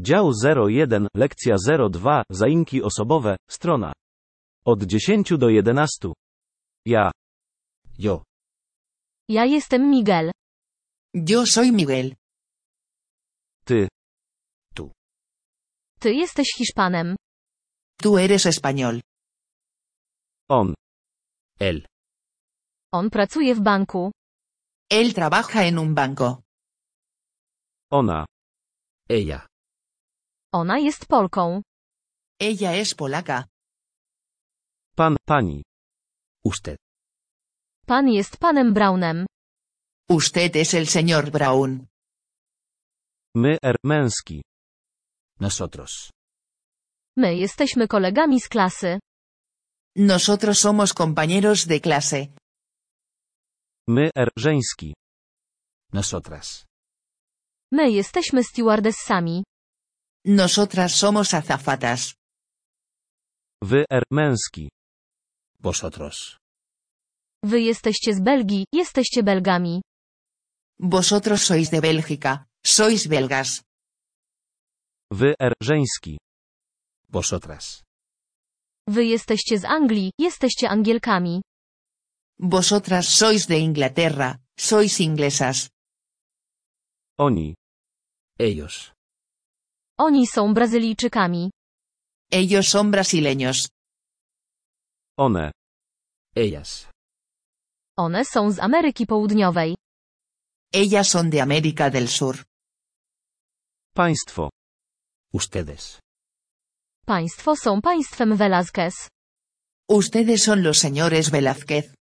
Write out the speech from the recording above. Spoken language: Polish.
Dział 01, lekcja 02, zaimki osobowe, strona. Od 10 do 11. Ja. Yo. Ja jestem Miguel. Yo soy Miguel. Ty. Tú. Ty jesteś Hiszpanem. Tú eres español. On. Él. On pracuje w banku. Él trabaja en un banco. Ona. Ella. Ona jest Polką. Ella es polaca. Pan, pani. Usted. Pan jest panem Brownem. Usted es el señor Brown. My, męski. Nosotros. My jesteśmy kolegami z klasy. Nosotros somos compañeros de clase. My, żeński. Nosotras. My jesteśmy stewardessami. Nosotras somos azafatas. Wy, męski. Vosotros. Wy jesteście z Belgii, jesteście Belgami. Vosotros sois de Bélgica, sois belgas. Wy, żeński. Vosotras. Wy jesteście z Anglii, jesteście Angielkami. Vosotras sois de Inglaterra, sois inglesas. Oni. Ellos. Oni są Brazylijczykami. Ellos son brasileños. One. Ellas. One są z Ameryki Południowej. Ellas son de América del Sur. Państwo. Ustedes. Państwo są państwem Velázquez. Ustedes son los señores Velázquez.